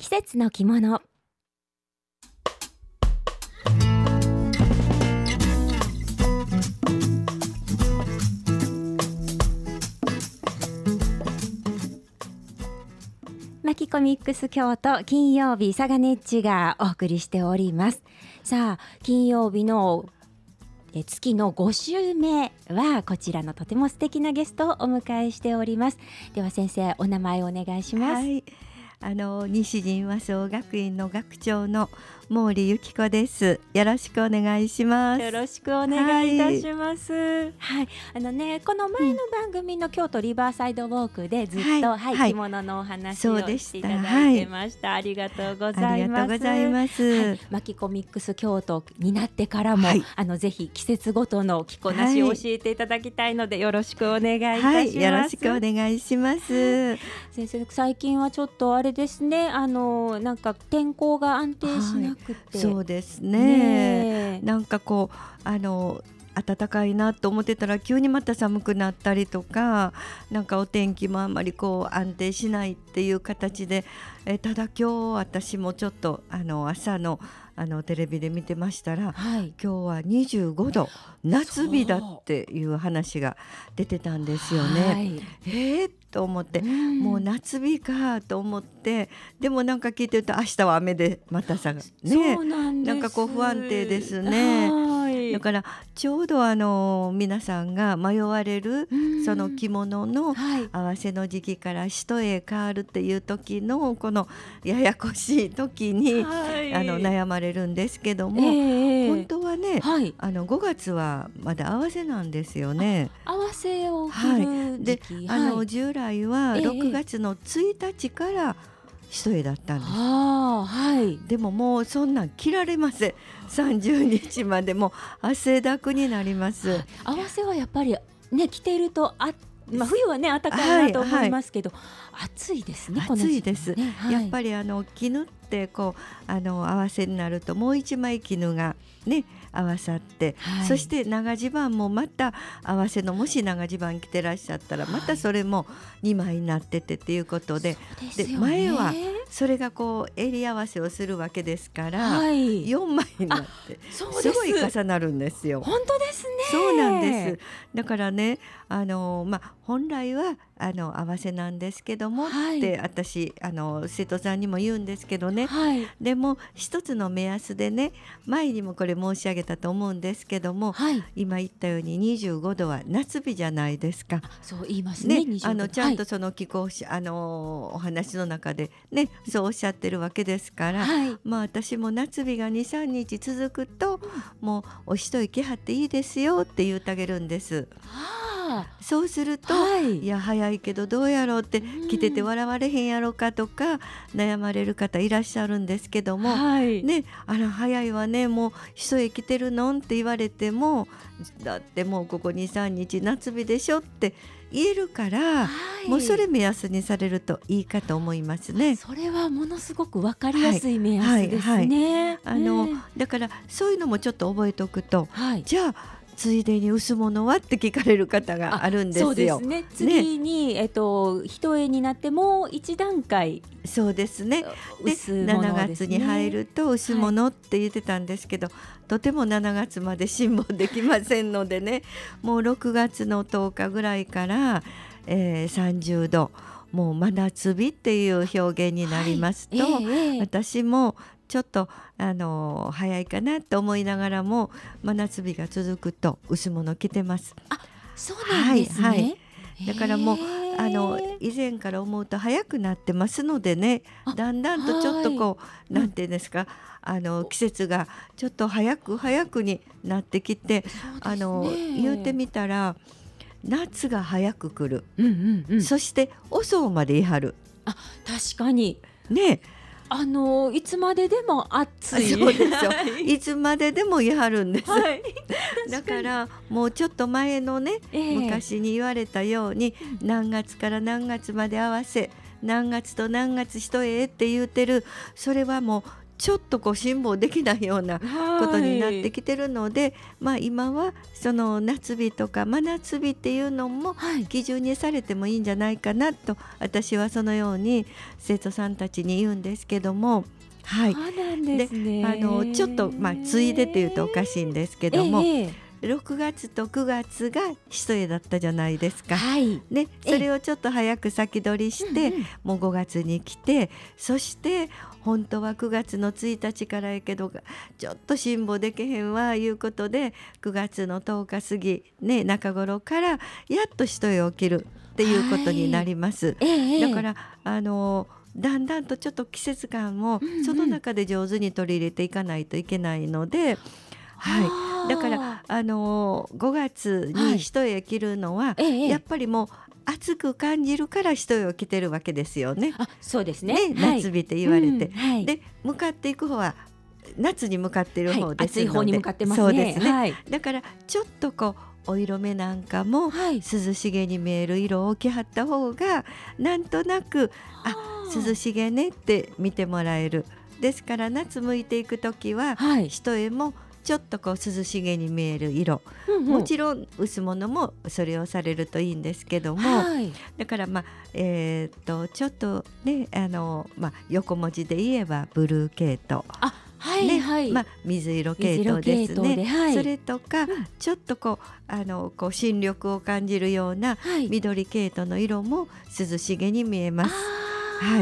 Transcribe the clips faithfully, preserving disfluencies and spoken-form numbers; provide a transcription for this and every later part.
節の着物。マキコミックス京都、金曜日サガネッチがお送りしております。さあ、金曜日のえ月のご週目はこちらのとても素敵なゲストをお迎えしております。では先生、お名前をお願いします。 はい、あの西陣和装学院の学長の毛利由紀子です。よろしくお願いします。 よろしくお願いいたします。はい、はい、あのね、この前の番組の京都リバーサイドウォークでずっと、はいはいはい、着物のお話をしていただいてました。はい、ありがとうございます。 ありがとうございます。 はい、マキコミックス京都になってからも、はい、あのぜひ季節ごとの着こなしを教えていただきたいので、よろしくお願いいたします。はい、 よろしくお願いします。 先生、最近はちょっとあれですね、あのなんか天候が安定しなくて、 はい、そうですね。なんかこうあの暖かいなと思ってたら急にまた寒くなったりとか、なんかお天気もあんまりこう安定しないっていう形で、えただ今日私もちょっとあの朝のあのテレビで見てましたら、はい、今日はにじゅうごど夏日だっていう話が出てたんですよね。はい、えー、と思って、うん、もう夏日かと思って、でもなんか聞いてると明日は雨でまたさね、 そうなんです。 なんかこう不安定ですね。はい、だからちょうどあの皆さんが迷われる、うん、その着物の合わせの時期から一重変わるっていう時のこのややこしい時に、はい、あの悩まれるんですけども、えー、本当はね、はい、あのごがつはまだ合わせなんですよね。 合わせを着る時期、 はい、で、あの従来はろくがつのついたちから一重だったんです。 あ、はい、 でももうそんなん着られません。さんじゅうにちまでも汗だくになります。 合わせはやっぱりね、着ているとあ、まあ、冬はね暖かいなと思いますけど、はいはい、暑いですね。 暑いです、 ね、はい、 やっぱりあの絹ってこうあの合わせになるともう一枚絹がね合わさって、はい、そして長襦袢もまた合わせの、もし長襦袢着てらっしゃったらまたそれもにまいになっててっていうことで、 で、 で前はそれがこう襟合わせをするわけですから、はい、よんまいになってすごい重なるんですよ。 本当ですね。 そうなんです。だからね、あの、まあ、本来はあの合わせなんですけども、はい、って私あの生徒さんにも言うんですけどね、はい、でも一つの目安でね、前にもこれ申し上げたと思うんですけども、はい、今言ったようににじゅうごどは夏日じゃないですか。 そう言いますね。 ね、あのちゃんとその気候、はい、あのお話の中でねそうおっしゃってるわけですから、はい、まあ私も夏日が にさんにち続くと、うん、もうお一息張っていいですよって言うてあげるんです。はあ、そうすると、はい、いや早いけどどうやろうって、うん、着てて笑われへんやろかとか悩まれる方いらっしゃるんですけども、はい、ね、あら早いわね、もう一重着てるのって言われても、だってもうここ にさんにち夏日でしょって言えるから、はい、もうそれ目安にされるといいかと思いますね。 それはものすごく分かりやすい目安ですね。 あのだからそういうのもちょっと覚えておくと、はい、じゃあついでに薄物はって聞かれる方があるんですよ。 そうですね。次に、ね、えっと、一重になってもう一段階。 そうですね。で、しちがつに入ると薄物って言ってたんですけど、はい、とてもしちがつまで辛抱できませんのでねもうろくがつのとおかぐらいから、えー、さんじゅうど、もう真夏日っていう表現になりますと、はい、えー、私もちょっとあの早いかなと思いながらも真夏日が続くと薄物着てます。 あ、そうなんですね。はいはい、 だからもうあの以前から思うと早くなってますのでね、だんだんとちょっとこう、はい、なんていうんですか、あの季節がちょっと早く早くになってきて、あの言ってみたら夏が早く来る、うんうんうん、そして遅うまでいはる。 あ、確かにね、 あのいつまででも暑い。 そうですよいつまででも言い張るんです、はい、だからもうちょっと前のね、えー、昔に言われたように何月から何月まで合わせ、何月と何月一重って言うてる、それはもうちょっとこう辛抱できないようなことになってきてるので、まあ、今はその夏日とか真夏日っていうのも基準にされてもいいんじゃないかなと、私はそのように生徒さんたちに言うんですけども、はい、 そうなんですね。 であのちょっと、まあ、ついでっていうとおかしいんですけども、ええ、ろくがつとくがつが一重だったじゃないですか、はいね、それをちょっと早く先取りして、うんうん、もうごがつに来て、そして本当はくがつのついたちからやけどちょっと辛抱できへんわいうことでくがつのとおか過ぎ、ね、中頃からやっと一重を切るっていうことになります、はい、だからあのだんだんとちょっと季節感をその中で上手に取り入れていかないといけないので、うんうん、はい、だからあのごがつに一重切るのは、はい、やっぱりもう暑く感じるから一重を着てるわけですよね。 あ、そうですね。 ね、夏日って言われて、うん、はい、で向かっていく方は夏に向かっている方ですので、はい、暑い方に向かってますね。そうですね、はい、だからちょっとこうお色目なんかも涼しげに見える色を着はった方がなんとなくあ涼しげねって見てもらえる。ですから夏向いていくときは、はい、一重もちょっとこう涼しげに見える色、うんうん、もちろん薄物もそれをされるといいんですけども、はい、だからまあ、えー、っとちょっとねあの、まあ、横文字で言えばブルー系統、あ、はいね、はい、まあ、水色系統ですね、はい、それとか、うん、ちょっとこうあのこう新緑を感じるような緑系統の色も涼しげに見えます。はい、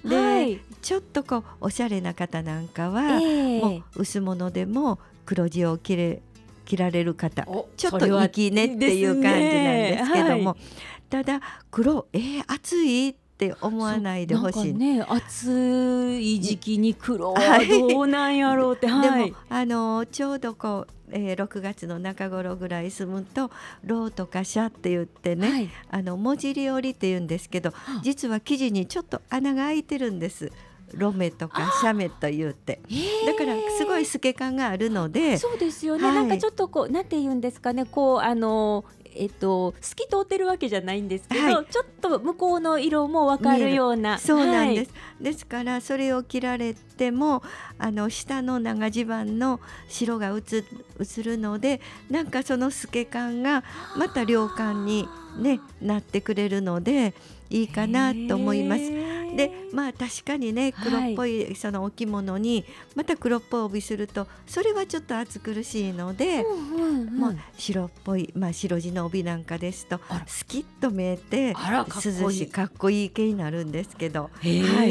で、はい、ちょっとこうおしゃれな方なんかは、えー、もう薄物でも黒地を着れ着られる方ちょっと粋ねっていう感じなんですけども、はい、ただ黒えー、暑いって思わないでほしい。 なんかね、暑い時期に黒はどうなんやろうって、はい、 でもあのちょうどこうえー、ろくがつの中頃ぐらい住むとローとかシャって言ってね、はい、あの文字織りって言うんですけど、実は生地にちょっと穴が開いてるんです。ロメとかシャメと言って、だからすごい透け感があるので、 そうですよね、はい、なんかちょっとこうなんて言うんですかね、こうあのえっと、透き通ってるわけじゃないんですけど、はい、ちょっと向こうの色も分かるような、 そうなんです、はい、ですからそれを着られてもあの下の長襦袢の白が映、映るので、なんかその透け感がまた涼感に、ね、なってくれるのでいいかなと思います。でまあ確かにね黒っぽいそのお着物にまた黒っぽい帯するとそれはちょっと暑苦しいので、うんうんうん、もう白っぽい、まあ、白地の帯なんかですとスキッと見えて涼しいかっこいい系になるんですけど、はい、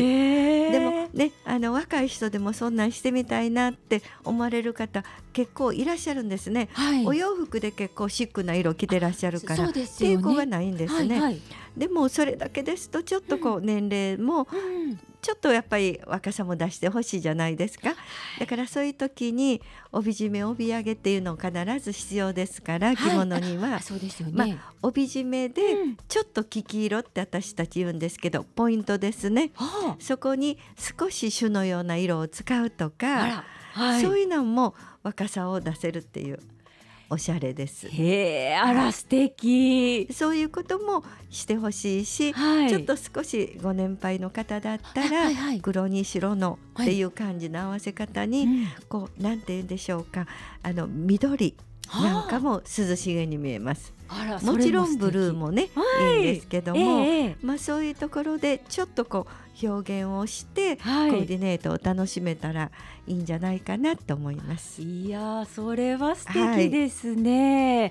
でもねあの若い人でもそんなんしてみたいなって思われる方結構いらっしゃるんですね、はい、お洋服で結構シックな色着てらっしゃるから、ね、抵抗がないんですね、はいはい、でもそれだけですとちょっとこう年齢もちょっとやっぱり若さも出してほしいじゃないですか。だからそういう時に帯締め帯揚げっていうの必ず必要ですから、着物には、はい、そうですよね、まあ、帯締めでちょっと黄黄色って私たち言うんですけどポイントですね、はあ、そこに少し朱のような色を使うとか、はい、そういうのも若さを出せるっていうおしゃれです。 へー、あら素敵。 そういうこともしてほしいし、はい、ちょっと少しご年配の方だったら、はいはい、黒に白のっていう感じの合わせ方に、はい、こうなんて言うんでしょうか、あの緑なんかも涼しげに見えます。あら、もちろんブルーもね、はい、いいんですけども、えーまあ、そういうところでちょっとこう表現をして、はい、コーディネートを楽しめたらいいんじゃないかなと思います。 いやそれは素敵ですね、はい、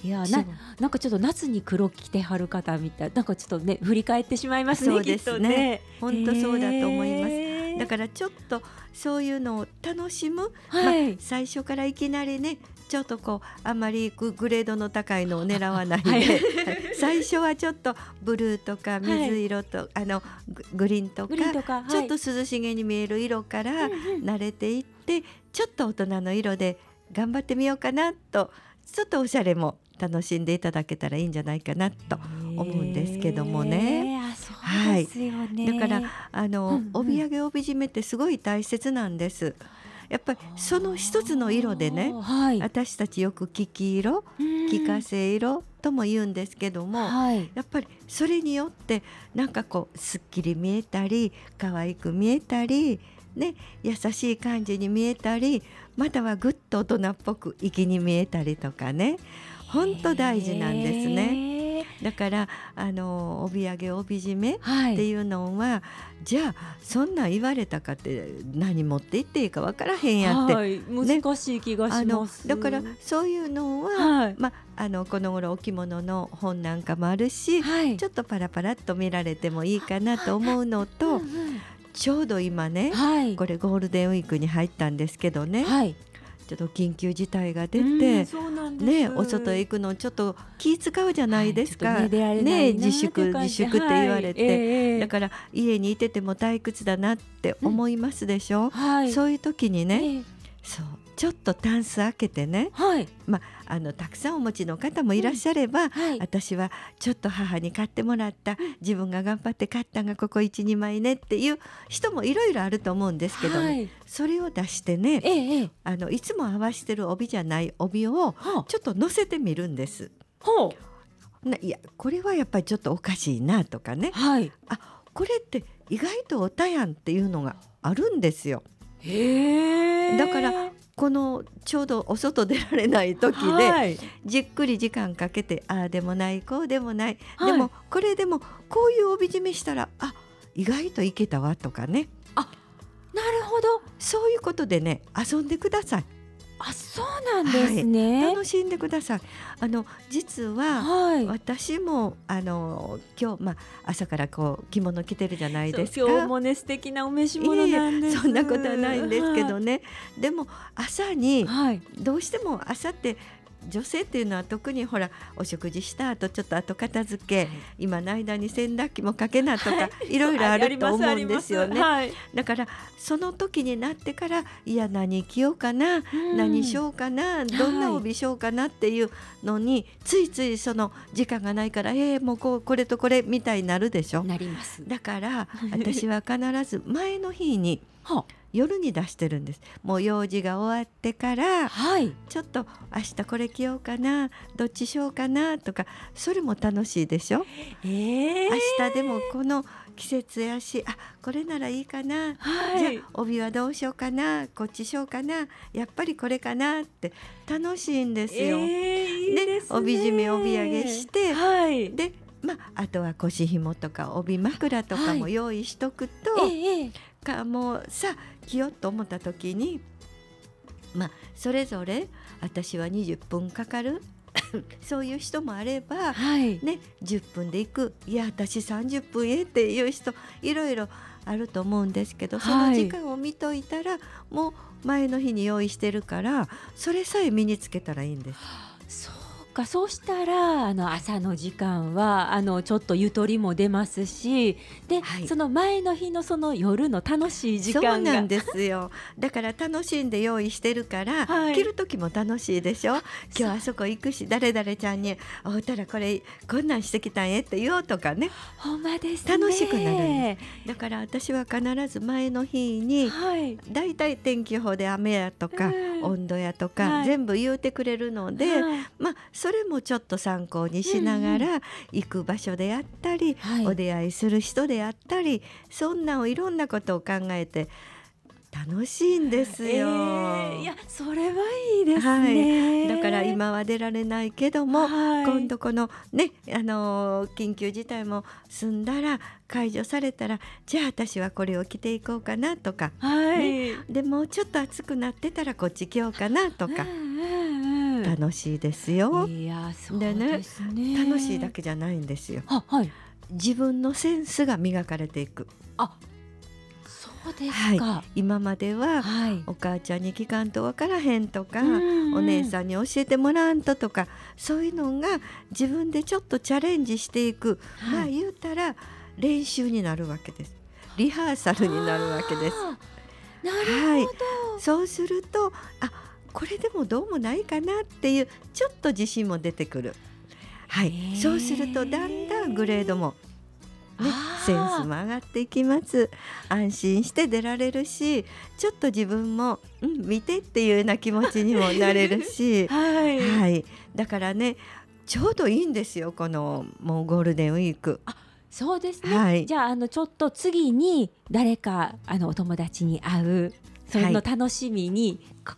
いや な, なんかちょっと夏に黒着てはる方みたい、なんかちょっとね振り返ってしまいますね。 そうですね、本当そうだと思います。だからちょっとそういうのを楽しむ、はい、まあ、最初からいきなりねちょっとこうあんまりグレードの高いのを狙わないで、はい、最初はちょっとブルーとか水色と、はい、あのグリーンと か, とか、はい、ちょっと涼しげに見える色から慣れていって、うんうん、ちょっと大人の色で頑張ってみようかなと、ちょっとおしゃれも楽しんでいただけたらいいんじゃないかなと思うんですけどもね。 あ、そうですよね、 はい、だからあの、うんうん、帯揚げ帯締めってすごい大切なんです。やっぱりその一つの色でね、はい、私たちよく黄黄色、黄化成色とも言うんですけども、はい、やっぱりそれによってなんかこうすっきり見えたり可愛く見えたりね、優しい感じに見えたり、またはぐっと大人っぽく粋に見えたりとかね、本当大事なんですね。だからあの帯揚げ帯締めっていうのは、はい、じゃあそんなん言われたかって何持っていっていいか分からへんやって、はい、 ね、難しい気がします。 だからそういうのは、はい、ま、あのこの頃お着物の本なんかもあるし、はい、ちょっとパラパラっと見られてもいいかなと思うのと、うんうん、ちょうど今ね、はい、これゴールデンウィークに入ったんですけどね、はい、ちょっと緊急事態が出て、ね、お外へ行くのちょっと気使うじゃないですか、はい、ね, ね自粛自粛って言われて、はい、えー、だから家にいてても退屈だなって思いますでしょ、うんはい、そういう時にね、えー、そうちょっとタンス開けてね、はい、ま、あのたくさんお持ちの方もいらっしゃれば、うんはい、私はちょっと母に買ってもらった、うん、自分が頑張って買ったがここ いち,に 枚ねっていう人もいろいろあると思うんですけどね、はい、それを出してね、ええ、あのいつも合わせてる帯じゃない帯をちょっと乗せてみるんです。ほう、ないやこれはやっぱりちょっとおかしいなとかね、はい、あこれって意外とおたやんっていうのがあるんですよ。へー、だからこのちょうどお外出られない時で、はい、じっくり時間かけて、ああでもないこうでもない、はい、でもこれでもこういう帯締めしたらあ意外といけたわとかね、あなるほど、そういうことでね遊んでください。あ、そうなんですね、はい、楽しんでください。あの実は、はい、私もあの今日、まあ、朝からこう着物着てるじゃないですか。 今日もね素敵なお召し物なんです。 いえいえ、そんなことはないんですけどね、はい、でも朝に、はい、どうしても朝って女性っていうのは特にほらお食事した後ちょっと後片付け、はい、今の間に洗濯機もかけなとか、はい、いろいろあると思うんですよね、はい、だからその時になってからいや何着ようかな、うん、何しようかな、どんな帯しようかなっていうのに、はい、ついついその時間がないからえー、もうこうこれとこれみたいになるでしょ。なります。だから私は必ず前の日に夜に出してるんです。もう用事が終わってから、はい、ちょっと明日これ着ようかな、どっちしようかなとか、それも楽しいでしょ、えー、明日でもこの季節やし、あこれならいいかな、はい、じゃあ帯はどうしようかな、こっちしようかな、やっぱりこれかなって楽しいんですよ、えー、いいですね。帯締め帯揚げして、はい、でまあ、あとは腰紐とか帯枕とかも用意しとくと、はい、ええ、かもうさ着ようと思った時に、まあ、それぞれ私はにじゅっぷんかかるそういう人もあれば、はいね、じゅっぷんで行く、いや私さんじゅっぷんへっていう人いろいろあると思うんですけど、その時間を見といたら、はい、もう前の日に用意してるからそれさえ身につけたらいいんです。そうか、そうしたらあの朝の時間はあのちょっとゆとりも出ますし、で、はい、その前の日のその夜の楽しい時間がそうなんですよ。だから楽しんで用意してるから、はい、着る時も楽しいでしょ。今日あそこ行くし誰々ちゃんに会うたらこれこんなんしてきたんえって言おうとかね、ほんまですね、楽しくなるんです。だから私は必ず前の日に、はい、だいたい天気予報で雨やとか、うん、温度やとか、はい、全部言うてくれるので、はい、まあそれもちょっと参考にしながら、うんうん、行く場所であったり、はい、お出会いする人であったり、そんなをいろんなことを考えて楽しいんですよ、えー、いやそれはいいですね、はい、だから今は出られないけども、はい、今度このね、あのー、緊急事態も済んだら解除されたら、じゃあ私はこれを着ていこうかなとか、はいね、でもうちょっと暑くなってたらこっち着ようかなとか、楽しいですよ。いやそうですね。でね、楽しいだけじゃないんですよ、はい、自分のセンスが磨かれていく。あ、そうですか、はい、今までは、はい、お母ちゃんに聞かんと分からへんとか、うんうん、お姉さんに教えてもらわんととか、そういうのが自分でちょっとチャレンジしていく、はい、まあ言うたら練習になるわけです。リハーサルになるわけです。なるほど、はい、そうするとあこれでもどうもないかなっていうちょっと自信も出てくる、はい、そうするとだんだんグレードも、ね、センスも上がっていきます。安心して出られるし、ちょっと自分も、うん、見てっていうような気持ちにもなれるし、はいはい、だからねちょうどいいんですよ、このもうゴールデンウィーク。あ、 そうですね、 はい、 じゃあ、あのちょっと次に誰かあのお友達に会うそれの楽しみに、はい、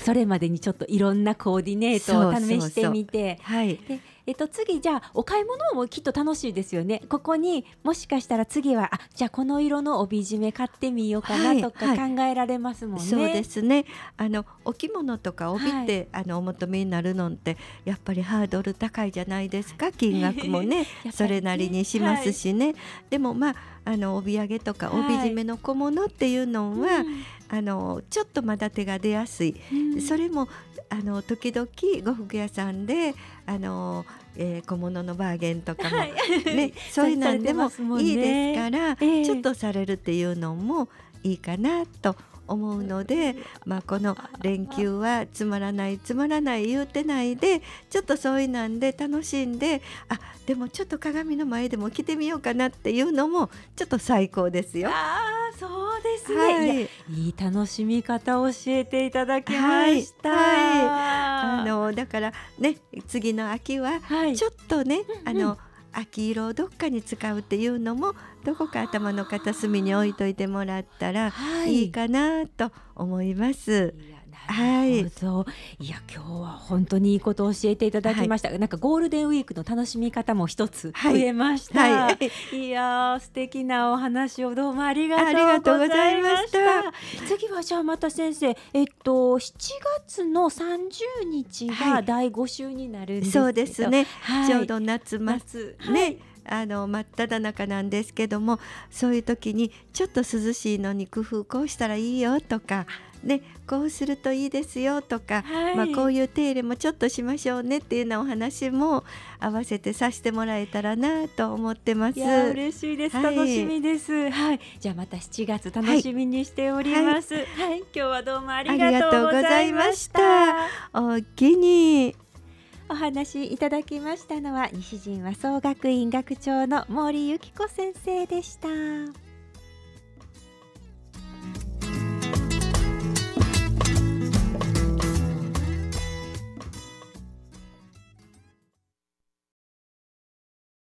それまでにちょっといろんなコーディネートを試してみて、 はい、 でえっと、次じゃあお買い物もきっと楽しいですよね。ここにもしかしたら次はあじゃあこの色の帯締め買ってみようかなとか考えられますもんね。 はいはい、そうですね。あのお着物とか帯って、はい、あのお求めになるのってやっぱりハードル高いじゃないですか。金額もねそれなりにしますしね、はい、でもまああの帯揚げとか帯締めの小物っていうのは、はい、あのちょっとまだ手が出やすい、うん、それもあの時々呉服屋さんであの、えー、小物のバーゲンとかも、ねはい、そういうなんでもいいですから、えー、ちょっとされるっていうのもいいかなと思うので、まあ、この連休はつまらないつまらない言うてないでちょっとそういうなんで楽しんであでもちょっと鏡の前でも着てみようかなっていうのもちょっと最高ですよ。 あそうですね、 はい、 いやいい楽しみ方を教えていただきました、はいはい、 あのだからね次の秋はちょっとね、はい、あの、うんうん秋色をどっかに使うっていうのもどこか頭の片隅に置いといてもらったらいいかなと思います。 はい、いや今日は本当にいいことを教えていただきました、はい、なんかゴールデンウィークの楽しみ方も一つ増えました、はいはい、いや素敵なお話をどうもありがとうございました。次はじゃあまた先生、えっと、しちがつのさんじゅうにちがだいご週になるんですけど、 そうですね、はい、ちょうど夏夏ね、はいあの真っ只中なんですけどもそういう時にちょっと涼しいのに工夫こうしたらいいよとかね、こうするといいですよとか、はいまあ、こういう手入れもちょっとしましょうねっていうようなお話も合わせてさせてもらえたらなと思ってます。 いや嬉しいです、はい、楽しみです、はい、じゃあまたしちがつ楽しみにしております、はいはい、今日はどうもありがとうございました。 お気にお話いただきましたのは西陣和装学院学長の森由紀子先生でした。